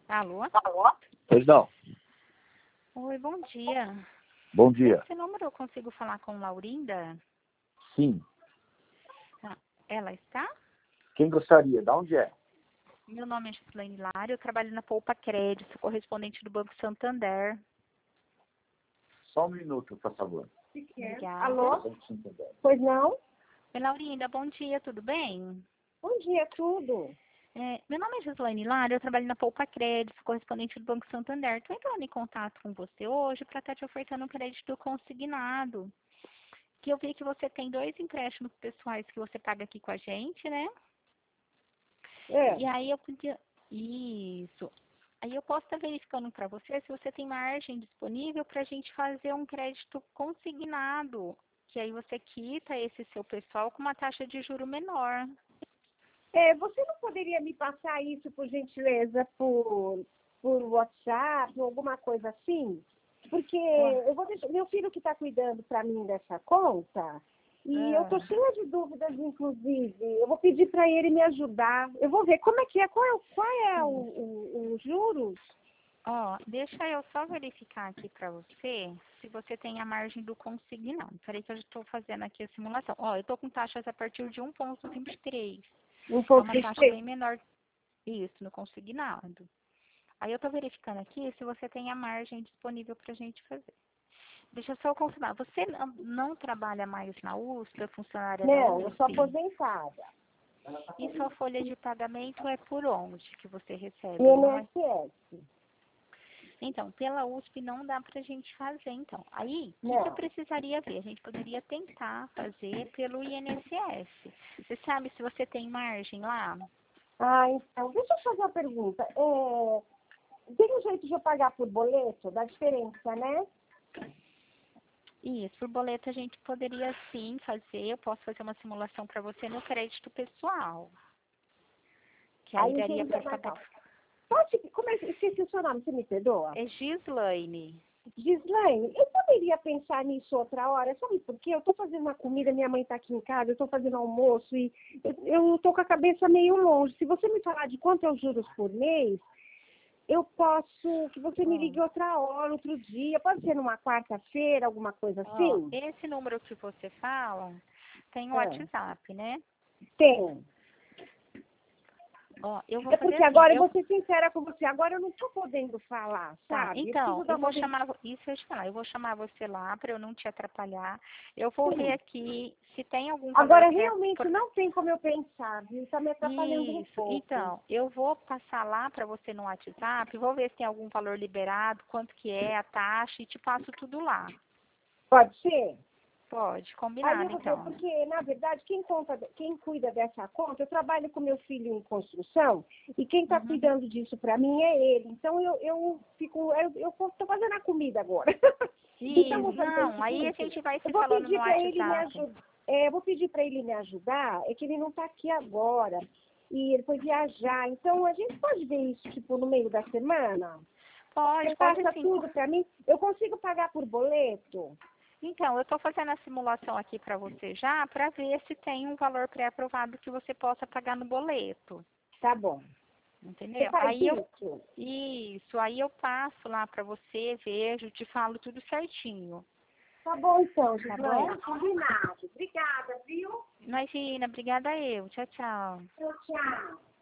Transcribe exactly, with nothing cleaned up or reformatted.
Alô? Alô? Pois não. Oi, bom dia. Bom dia. Esse número eu consigo falar com Laurinda? Sim. Ah, ela está? Quem gostaria? Da onde é? Meu nome é Gislaine Lara, eu trabalho na Poupa Crédito, correspondente do Banco Santander. Só um minuto, por favor. Obrigada. Alô? Banco Santander. Pois não? Oi, Laurinda, bom dia, tudo bem? Bom dia, tudo. É, meu nome é Gislaine Lara, eu trabalho na Poupa Crédito, correspondente do Banco Santander. Estou entrando em contato com você hoje para estar te ofertando um crédito consignado. Que eu vi que você tem dois empréstimos pessoais que você paga aqui com a gente, né? É. E aí eu podia... Isso. Aí eu posso estar verificando para você se você tem margem disponível para a gente fazer um crédito consignado. Que aí você quita esse seu pessoal com uma taxa de juro menor. É, você não poderia me passar isso, por gentileza, por, por WhatsApp ou alguma coisa assim? Porque eu vou deixar, meu filho que está cuidando para mim dessa conta, e Ah. eu estou cheia de dúvidas, inclusive. Eu vou pedir para ele me ajudar. Eu vou ver como é que é, qual é, qual é o, o, o juros? Ó, deixa eu só verificar aqui para você se você tem a margem do consignado. Peraí que eu estou fazendo aqui a simulação. Ó, eu estou com taxas a partir de um vírgula vinte e três. Um É pouco uma taxa bem menor, isso, no consignado. Aí eu estou verificando aqui se você tem a margem disponível para a gente fazer. Deixa eu só confirmar. Você não, não trabalha mais na U S P, é funcionária da Não, U eu S P? sou aposentada. E sua folha de pagamento é por onde que você recebe? I N Não é? S S. Então, pela U S P não dá para a gente fazer, então. Aí, o que, Não. que eu precisaria ver? A gente poderia tentar fazer pelo I N S S. Você sabe se você tem margem lá? Ah, então, deixa eu fazer uma pergunta. É, tem um jeito de eu pagar por boleto? Dá diferença, né? Isso, por boleto a gente poderia sim fazer. Eu posso fazer uma simulação para você no crédito pessoal. Que aí, Aí daria tem para saber. Pode, como é que esqueci o seu nome, você me perdoa? É Gislaine. Gislaine, eu poderia pensar nisso outra hora, sabe por quê? Eu estou fazendo uma comida, minha mãe está aqui em casa, eu estou fazendo almoço e eu estou com a cabeça meio longe. Se você me falar de quanto eu juros por mês, eu posso que você me ligue outra hora, outro dia, pode ser numa quarta-feira, alguma coisa Ó, assim? esse número que você fala tem o É. WhatsApp, né? Tem. Ó, eu vou É fazer porque assim. agora, eu Eu... vou ser sincera com você, agora eu não estou podendo falar, Tá, sabe? então, preciso dar eu vou uma... chamar, isso eu ia te falar, eu vou chamar você lá para eu não te atrapalhar. Eu vou ver aqui se tem algum valor Agora, pré... realmente, não tem como eu pensar, viu? Está me atrapalhando um Isso, pouco. então, eu vou passar lá para você no WhatsApp, vou ver se tem algum valor liberado, quanto que é a taxa e te passo tudo lá. Pode ser? Pode, Aí combinado eu, eu- então. porque, na verdade, quem, conta, quem cuida dessa conta, eu trabalho com meu filho em construção, e quem está Uhum. cuidando disso para mim é ele. Então, eu, eu fico, eu estou fazendo a comida agora. Então, eu vou Isso, fazer o não, aí a seguinte, gente vai eu se vou falando pedir no para ele me WhatsApp. ajudar. É, eu vou pedir para ele me ajudar, é que ele não está aqui agora, e ele foi viajar. Então, a gente pode ver isso, tipo, no meio da semana? Pode, Você pode passa sim. tudo para mim? Eu consigo pagar por boleto? Então, eu estou fazendo a simulação aqui para você já, para ver se tem um valor pré-aprovado que você possa pagar no boleto. Tá bom. Você Entendeu? faz Aí eu, isso? isso, aí eu passo lá para você, vejo, te falo tudo certinho. Tá bom, então, Tá Gislaine. bom? Combinado. Obrigada, viu? Imagina, obrigada eu. Tchau, tchau. Tchau, tchau.